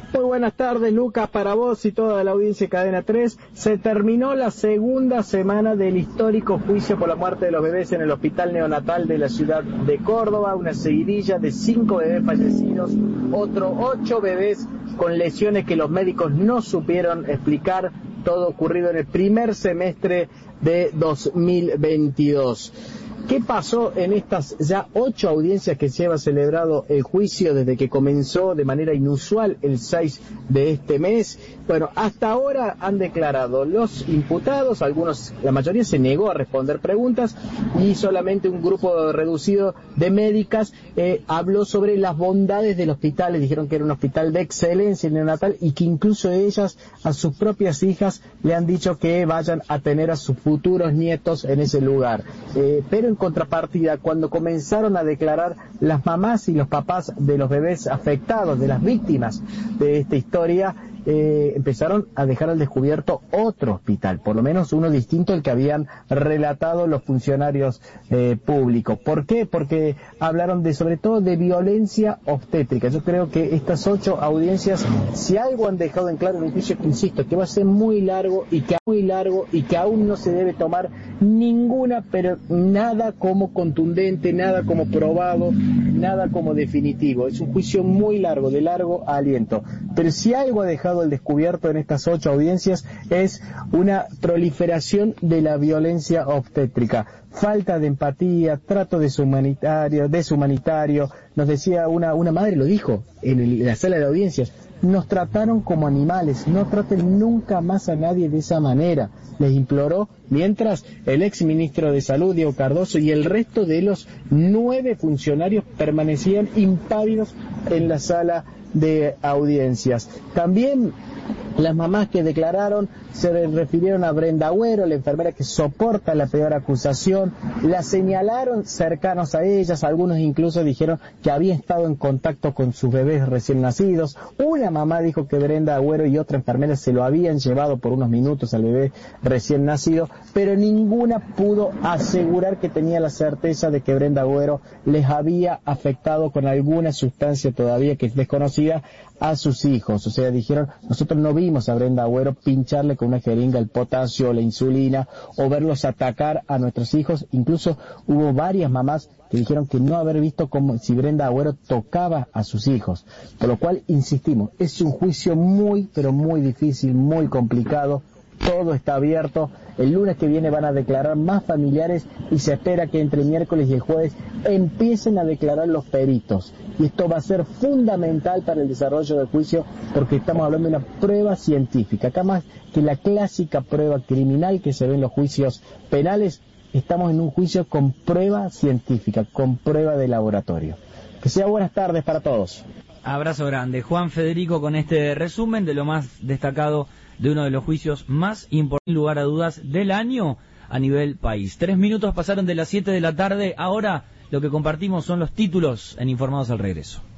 Muy buenas tardes, Lucas, para vos y toda la audiencia de Cadena 3. Se terminó la segunda semana del histórico juicio por la muerte de los bebés en el hospital neonatal de la ciudad de Córdoba, una seguidilla de 5 bebés fallecidos, otros 8 bebés con lesiones que los médicos no supieron explicar, todo ocurrido en el primer semestre de 2022. ¿Qué pasó en estas ya 8 audiencias que se ha celebrado el juicio desde que comenzó de manera inusual el 6 de este mes? Bueno, hasta ahora han declarado los imputados, la mayoría se negó a responder preguntas y solamente un grupo reducido de médicas habló sobre las bondades del hospital. Les dijeron que era un hospital de excelencia neonatal y que incluso ellas a sus propias hijas le han dicho que vayan a tener a sus futuros nietos en ese lugar. Pero en contrapartida, cuando comenzaron a declarar las mamás y los papás de los bebés afectados, de las víctimas de esta historia, empezaron a dejar al descubierto otro hospital, por lo menos uno distinto al que habían relatado los funcionarios públicos. ¿Por qué? Porque hablaron sobre todo de violencia obstétrica. Yo creo que estas 8 audiencias, si algo han dejado en claro en el juicio, insisto, que va a ser muy largo y que aún no se debe tomar ninguna, pero nada como contundente, nada como probado, nada como definitivo. Es un juicio muy largo, de largo aliento. Pero si algo ha dejado el descubierto en estas 8 audiencias es una proliferación de la violencia obstétrica, falta de empatía, trato deshumanitario. Nos decía una madre, lo dijo en la sala de audiencias: nos trataron como animales, no traten nunca más a nadie de esa manera, les imploró, mientras el ex ministro de Salud, Diego Cardoso, y el resto de los 9 funcionarios permanecían impávidos en la sala de audiencias. También las mamás que declararon se refirieron a Brenda Agüero, la enfermera que soporta la peor acusación, la señalaron cercanos a ellas, algunos incluso dijeron que había estado en contacto con sus bebés recién nacidos. Una mamá dijo que Brenda Agüero y otra enfermera se lo habían llevado por unos minutos al bebé recién nacido, pero ninguna pudo asegurar que tenía la certeza de que Brenda Agüero les había afectado con alguna sustancia todavía que es desconocida a sus hijos. O sea, dijeron: nosotros no vimos a Brenda Agüero pincharle con una jeringa el potasio o la insulina, o verlos atacar a nuestros hijos. Incluso hubo varias mamás que dijeron que no haber visto como si Brenda Agüero tocaba a sus hijos. Por lo cual, insistimos, es un juicio muy, pero muy difícil, muy complicado. Todo está abierto. El lunes que viene van a declarar más familiares y se espera que entre miércoles y el jueves empiecen a declarar los peritos. Y esto va a ser fundamental para el desarrollo del juicio, porque estamos hablando de una prueba científica. Acá, más que la clásica prueba criminal que se ve en los juicios penales, estamos en un juicio con prueba científica, con prueba de laboratorio. Que sea buenas tardes para todos. Abrazo grande. Juan Federico con este resumen de lo más destacado de uno de los juicios más importantes, sin lugar a dudas, del año a nivel país. 3 minutos pasaron de las 7 de la tarde. Ahora lo que compartimos son los títulos en Informados al Regreso.